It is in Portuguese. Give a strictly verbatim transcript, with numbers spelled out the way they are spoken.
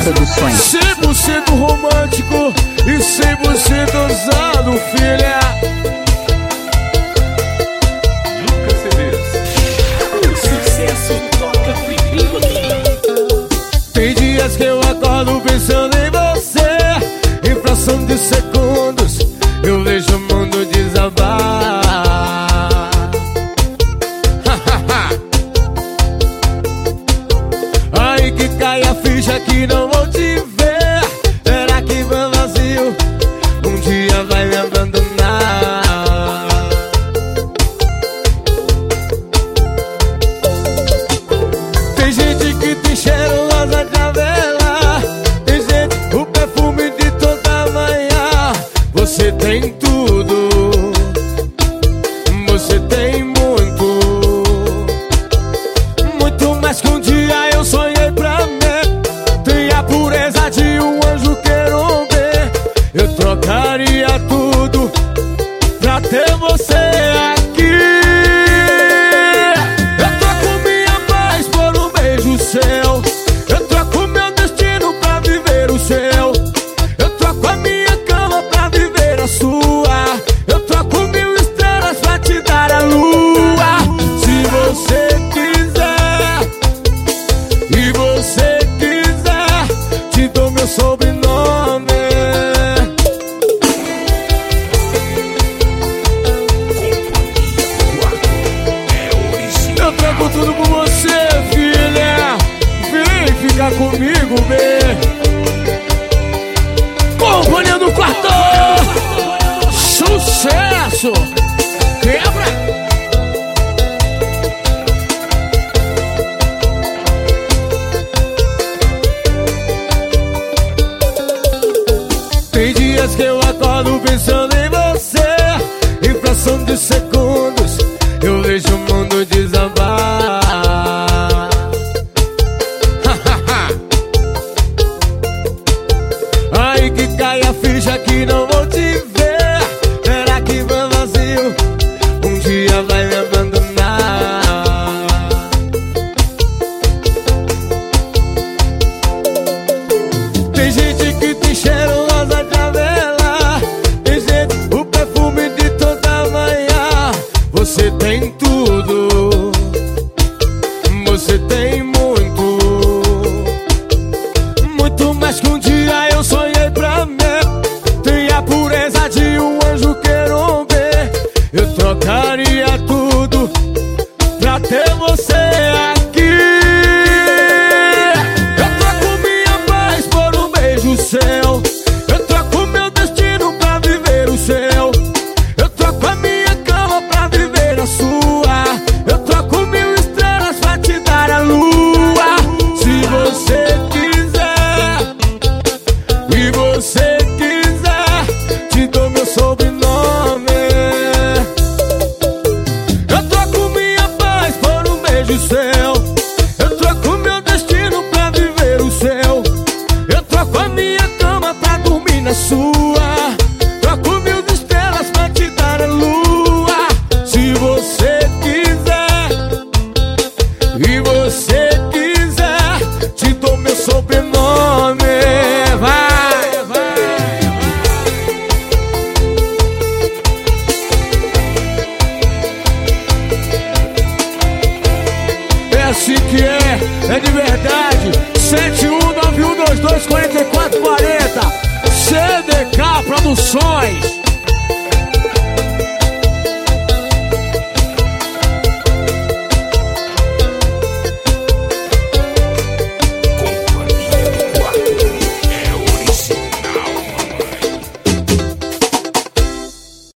Produções. cem por cento romântico e cem por cento ousado, filha. Lucas C Ds. O sucesso toca primeiro aqui. Tem dias que eu acordo pensando em você. Em fração de segundos eu vejo o mundo desabar. Aí que cai a ficha que não vou te ver. Será que vai vazio? Um dia vai me abandonar. Tem gente que tem cheiro rosa de avela. Tem gente, o perfume de toda manhã. Você tem tudo, você tem muito, muito mais que um dia eu sonhei pra mim. Tem a pureza de um anjo querubim. Eu trocaria tudo pra ter você aqui. Eu troco minha paz por um beijo seu. Eu troco meu destino pra viver o seu. Eu troco a minha cama pra viver a sua. Eu troco mil estrelas pra te dar a lua. Se você quiser, e você quiser, te dou meu sobrenome. Eu troco tudo por você, filha. Vem ficar comigo, bê. Companhia do Quarto. Sucesso. Quebra. Tem dias que eu acordo pensando em você. Em fração de segundos eu vejo o mundo desabar. Aí que cai a ficha que não vou te ver. Será que vai vazio? Um dia vai me abandonar. Tem gente que tem cheiro rosa de avela. Tem gente, o perfume de toda manhã. Você tem tudo, você tem muito, muito mais que um dia eu sonhei pra mim. Tem a pureza de um anjo querubim. Eu trocaria tudo pra ter você aqui. Eu troco minha paz por um beijo seu. Eu troco meu destino pra viver o seu. Eu troco a minha cama pra viver a sua. Eu troco mil estrelas pra te dar a lua. Se você quiser, e você quiser, te dou meu sobrenome. Eu troco minha paz por um beijo seu. Eu troco meu destino pra viver o seu. Eu troco a minha cama pra dormir na sua. Troco mil estrelas pra te dar a lua. Se você quiser, e você quiser, te dou meu sobrenome. Vai, vai. É assim que é, é de verdade. Sete um nove um dois dois quatro quatro quatro zero. C D K Produções.